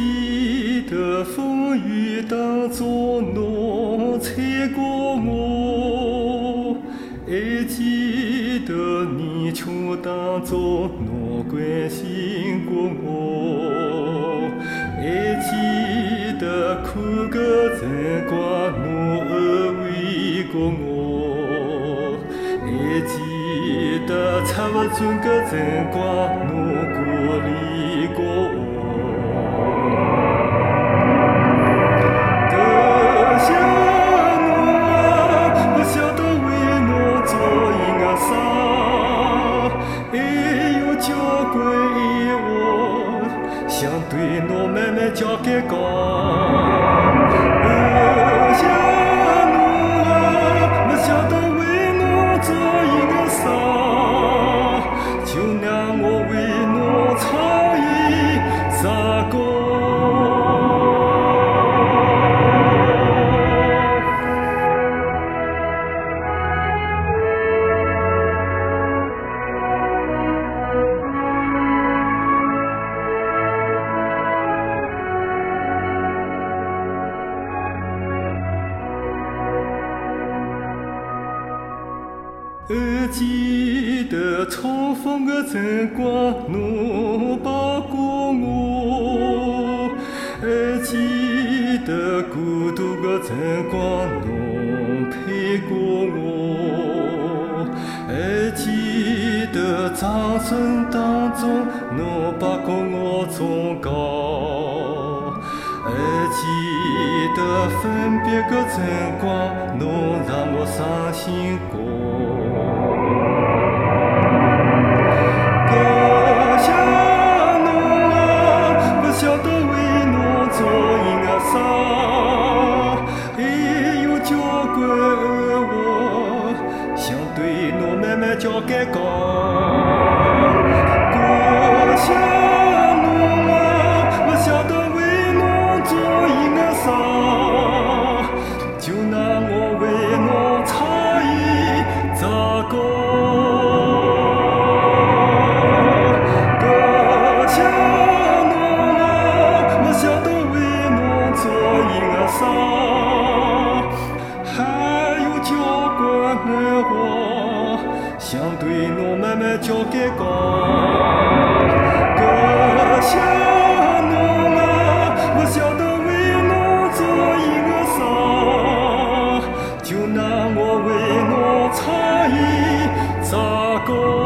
记得风雨当中侬踩过我，还记得泥鳅当中侬关心过我，还记得哭的辰光侬安慰过我，还记得插不准的辰光侬鼓励过我。想对侬慢慢交给讲，谢侬啊，不晓得为侬做一个啥，就让我为侬唱一咋个。还记得冲锋的辰光，侬抱过我；还记得孤独的辰光，侬陪过我；还记得掌声当中，侬把过我忠告；还记得分别的辰光，侬让我伤心过。交给讲，多谢侬啊，不晓得为侬做一个啥，就让我为侬唱一咋个。多谢侬啊，不晓得为侬做一个啥，还有交关的话。想对侬慢慢交给讲，多谢侬啊，不晓得为侬做一个啥，就让我为侬唱一咋个。